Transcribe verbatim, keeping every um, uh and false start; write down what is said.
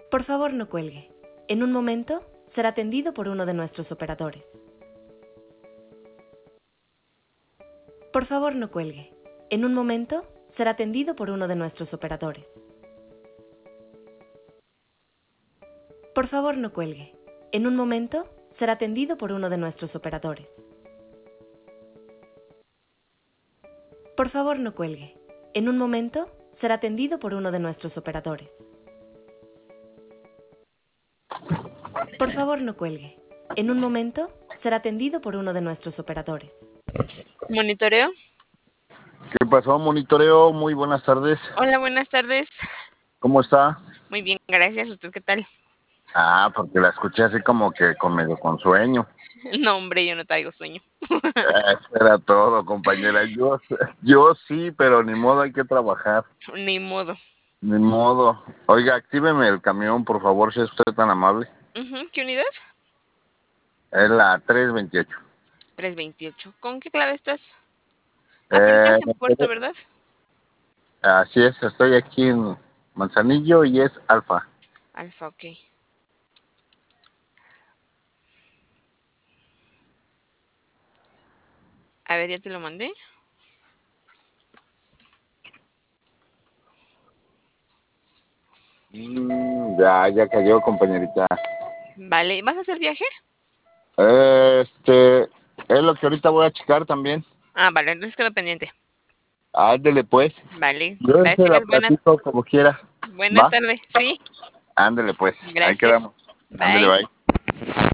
Por favor, no cuelgue. En un momento será atendido por uno de nuestros operadores. Por favor, no cuelgue. En un momento será atendido por uno de nuestros operadores. Por favor, no cuelgue. En un momento será atendido por uno de nuestros operadores. Por favor, no cuelgue. En un momento será atendido por uno de nuestros operadores. Por favor, no cuelgue. En un momento será atendido por uno de nuestros operadores. ¿Monitoreo? ¿Qué pasó, monitoreo? Muy buenas tardes. Hola, buenas tardes. ¿Cómo está? Muy bien, gracias. ¿Usted qué tal? Ah, porque la escuché así como que con medio con sueño. No, hombre, yo no traigo sueño. Eso era todo, compañera. Yo, yo sí, pero ni modo, hay que trabajar. Ni modo. Ni modo. Oiga, actíveme el camión, por favor, si es usted tan amable. Uh-huh. ¿Qué unidad? Es la tres veintiocho. tres veintiocho. ¿Con qué clave estás? Apenas Eh, en Puerto, ¿verdad? así es, estoy aquí en Manzanillo y es Alfa. Alfa, ok. A ver, ya te lo mandé. Mm, ya, ya cayó, compañerita. Vale, ¿vas a hacer viaje? Este, es lo que ahorita voy a checar también. Ah, vale, entonces quedo pendiente. Ándele pues. Vale, Yo se la gracias. Buenas, platico como quiera. buenas ¿Va? tardes. Sí, Ándele pues. Ahí gracias. quedamos. Ándele, Bye. bye.